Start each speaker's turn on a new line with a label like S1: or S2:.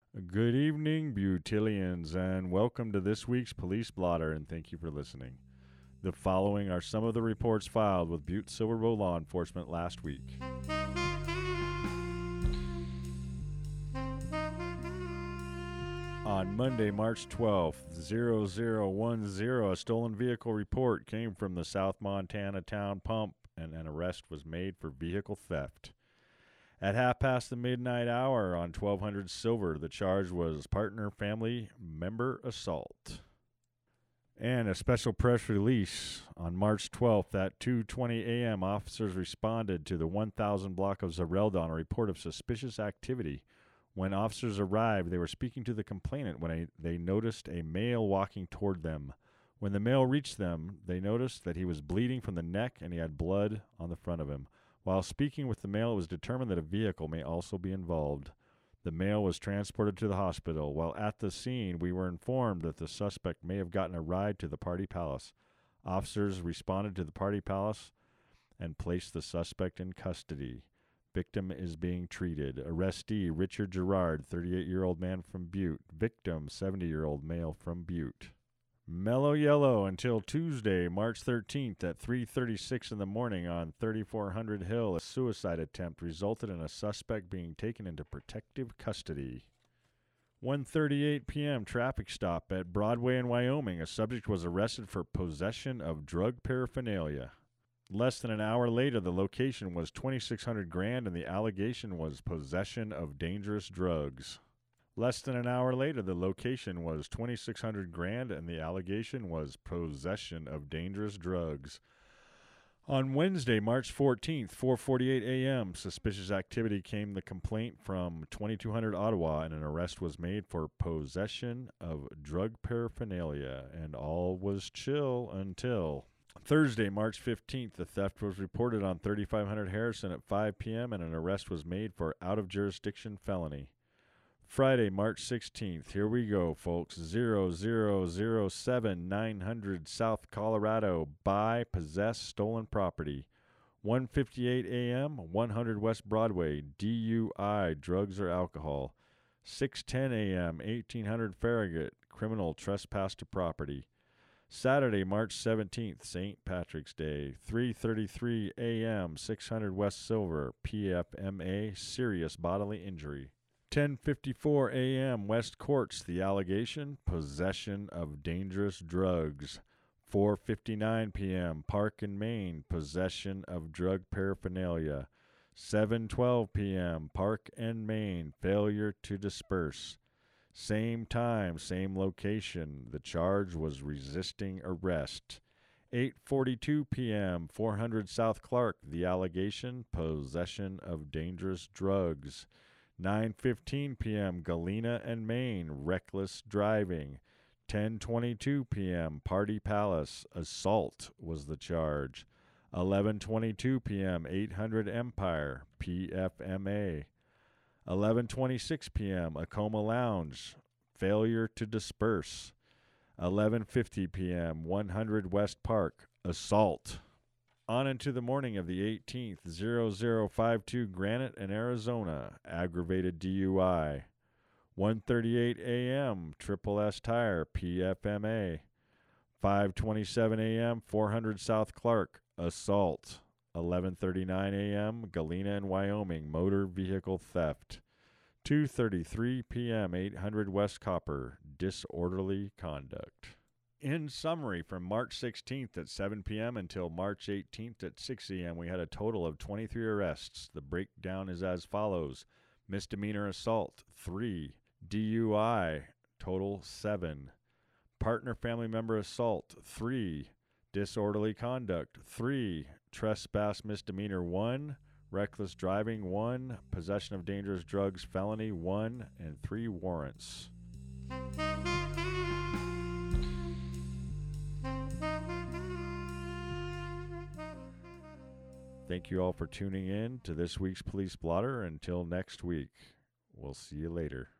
S1: Good evening, Butillians, and welcome to this week's Police Blotter, and thank you for listening. The following are some of the reports filed with Butte Silver Bow Law Enforcement last week. On Monday, March 12th, 0010, a stolen vehicle report came from the South Montana Town Pump, and an arrest was made for vehicle theft. At half past the midnight hour on 1200 Silver, the charge was partner family member assault. And a special press release on March 12th at 2:20 a.m., officers responded to the 1000 block of Zarelda on a report of suspicious activity. When officers arrived, they were speaking to the complainant when they noticed a male walking toward them. When the male reached them, they noticed that he was bleeding from the neck and he had blood on the front of him. While speaking with the male, it was determined that a vehicle may also be involved. The male was transported to the hospital. While at the scene, we were informed that the suspect may have gotten a ride to the Party Palace. Officers responded to the Party Palace and placed the suspect in custody. Victim is being treated. Arrestee, Richard Gerard, 38-year-old man from Butte. Victim, 70-year-old male from Butte. Mellow yellow until Tuesday, March 13th at 3:36 in the morning on 3400 Hill. A suicide attempt resulted in a suspect being taken into protective custody. 1:38 p.m. traffic stop at Broadway in Wyoming. A subject was arrested for possession of drug paraphernalia. Less than an hour later, the location was 2,600 grand and the allegation was possession of dangerous drugs. Less than an hour later, the location was 2,600 grand and the allegation was possession of dangerous drugs. On Wednesday, March 14th, 4:48 a.m., suspicious activity came the complaint from 2200 Ottawa and an arrest was made for possession of drug paraphernalia, and all was chill until Thursday, March 15th. The theft was reported on 3500 Harrison at 5 p.m. and an arrest was made for out-of-jurisdiction felony. Friday, March 16th. Here we go, folks. 0007 900 South Colorado. Buy, possess stolen property. 1:58 a.m., 100 West Broadway. DUI, drugs or alcohol. 6:10 a.m., 1800 Farragut. Criminal trespass to property. Saturday, March 17th, St. Patrick's Day. 3:33 a.m., 600 West Silver. PFMA, serious bodily injury. 10:54 a.m. West Courts. The allegation, possession of dangerous drugs. 4:59 p.m. Park and Main, possession of drug paraphernalia. 7:12 p.m. Park and Main, failure to disperse. Same time, same location. The charge was resisting arrest. 8:42 p.m. 400 South Clark. The allegation, possession of dangerous drugs. 9:15 p.m. Galena and Maine, reckless driving. 10:22 p.m. Party Palace, assault was the charge. 11:22 p.m. 800 Empire, PFMA. 11:26 p.m. Acoma Lounge, failure to disperse. 11:50 p.m. 100 West Park, assault. On into the morning of the 18th, 0052 Granite in Arizona, aggravated DUI. 1:38 a.m., Triple S Tire, PFMA. 5:27 a.m., 400 South Clark, assault. 11:39 a.m., Galena in Wyoming, motor vehicle theft. 2:33 p.m., 800 West Copper, disorderly conduct. In summary, from March 16th at 7 p.m. until March 18th at 6 a.m., we had a total of 23 arrests. The breakdown is as follows. Misdemeanor assault, 3. DUI, total 7. Partner family member assault, 3. Disorderly conduct, 3. Trespass misdemeanor, 1. Reckless driving, 1. Possession of dangerous drugs felony, 1. And 3 warrants. Thank you all for tuning in to this week's Police Blotter. Until next week, we'll see you later.